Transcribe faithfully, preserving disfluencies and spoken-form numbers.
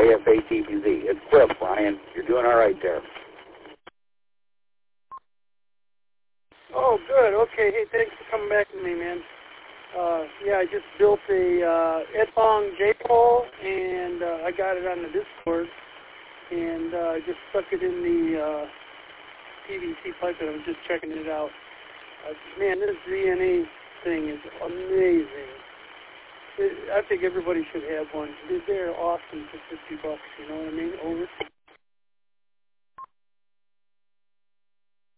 A F A T B Z. It's Cliff, Brian. You're doing all right there. Oh, good. Okay. Hey, thanks for coming back to me, man. Uh, yeah, I just built a uh, Edbong J-pole, and uh, I got it on the Discord, and uh, I just stuck it in the uh, P V C pipe, and I was just checking it out. Uh, man, this Z N A thing is amazing. It, I think everybody should have one. They're awesome for fifty bucks, you know what I mean? Over.